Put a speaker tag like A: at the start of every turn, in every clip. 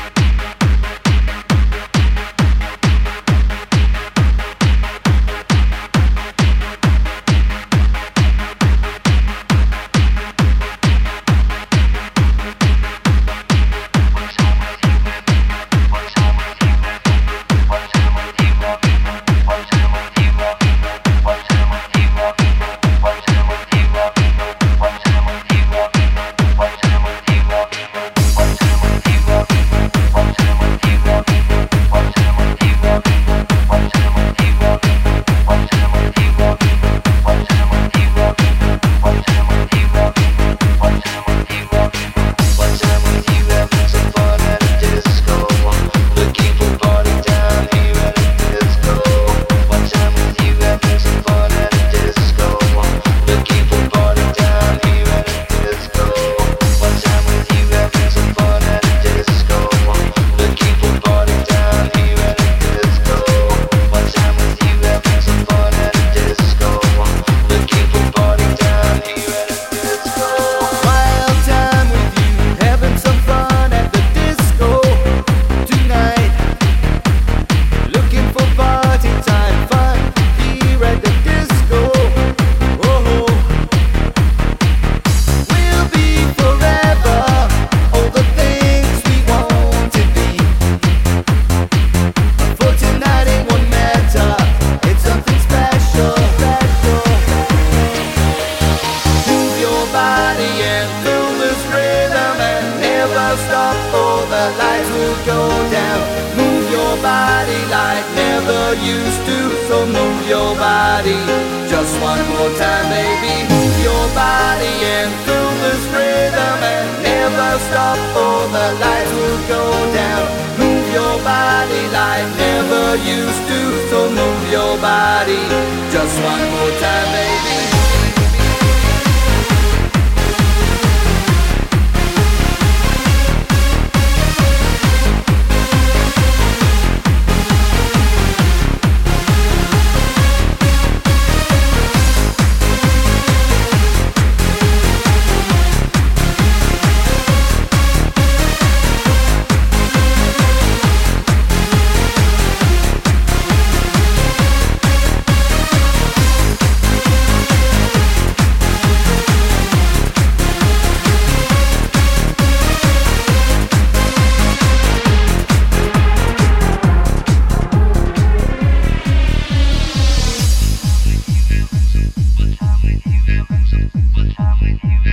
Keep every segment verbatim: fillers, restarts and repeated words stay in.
A: Stop or the lights will go down. Move your body like never used to. So move your body just one more time, baby. Move your body and feel this rhythm and never stop or the lights will go down. Move your body like never used to. So move your body just one more time, baby.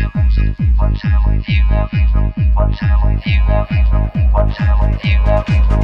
A: One time with you, one time with you, one time with you.